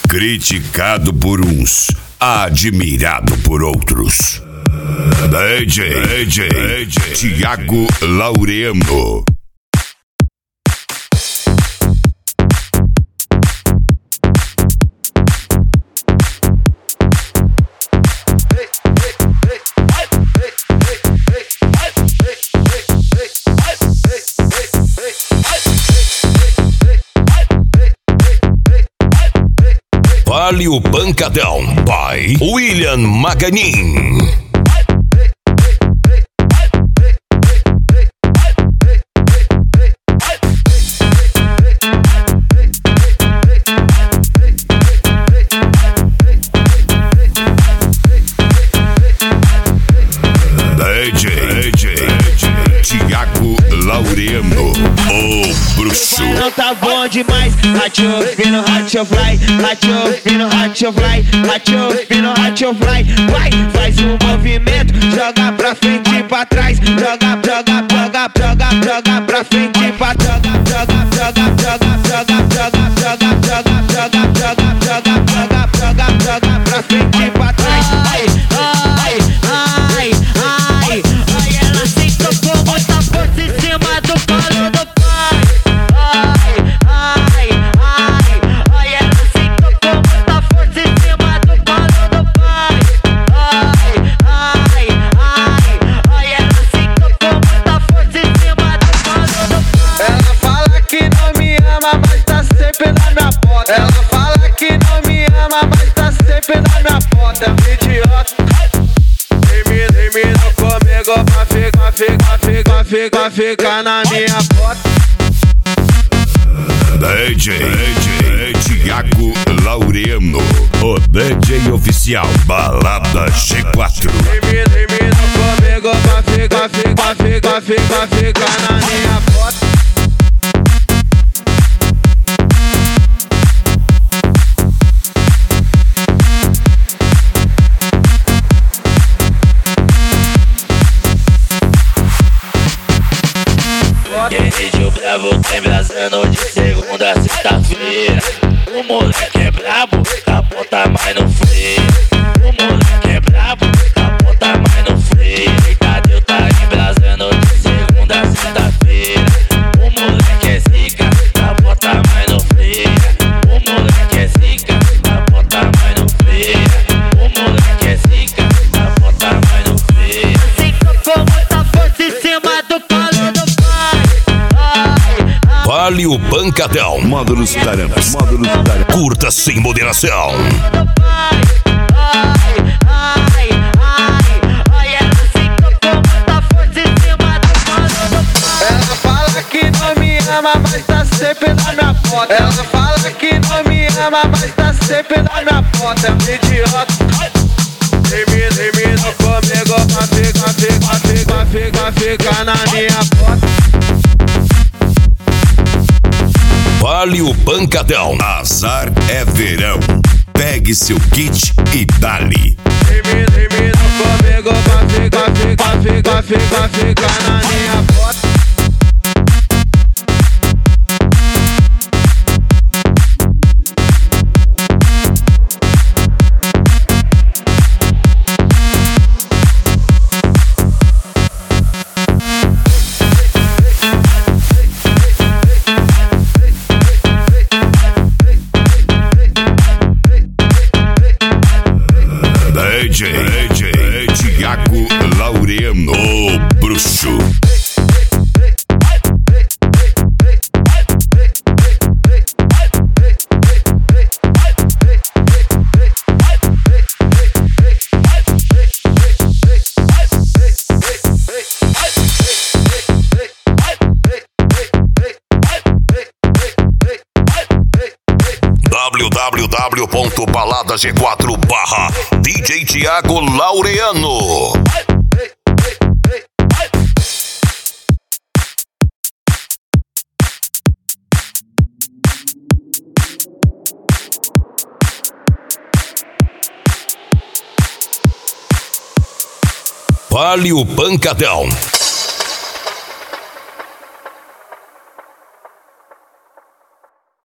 Criticado por uns, admirado por outros. DJ Thiago Laureano. Vale o Pancadão by William Maganin. DJ Thiago Laureano, o bruxo. Não tá bom demais, Ratio-fino, Ratio-fly, Ratio-fino, Ratio-fly, Ratio-fino, Ratio-fly. Vai, faz um movimento, joga pra frente e pra trás, joga pra frente e pra trás, joga pra frente e pra trás. Ai, ela sentou com muita força em cima do colo do pai. Ai, ela sentou com muita força em cima do colo do pai. Ai, ela sentou com muita força em cima do colo do pai. Ela fala que não me ama, mas tá sempre na minha porta. Ela fala que não me ama, mas tá sempre na minha porta. Idiota. Termina comigo pra ficar na minha porta. DJ Thiago Laureano, o DJ oficial Balada G4. Termina comigo pra ficar na minha porta. Quem bravo tem brasando de segunda a sexta-feira. O moleque é brabo, capota mas não freia. O moleque é brabo, capota mas não freia. Deitadeu tá embrasando de segunda a sexta-feira. O moleque é zica, capota mas não freia. O moleque é zica, capota mas não freia. O moleque é zica, capota mas não freia. Sentou com muita força em cima do colo do pai. Vale o Pancadão. Módulos Tarampas. Curta sem moderação. Ela sentou com muita força em cima do colo do pai. Ela fala que não me ama, mas tá sempre na minha porta. Ela fala que não me ama, mas tá sempre na minha porta. Idiota. Termina comigo pra ficar na minha porta. Vale o Pancadão. Azar é verão. Pegue seu kit e dali. Termina comigo pra ficar na minha porta. DJ Thiago Laureano, o bruxo. www.baladag4/DJ Thiago Laureano. Vale o Pancadão.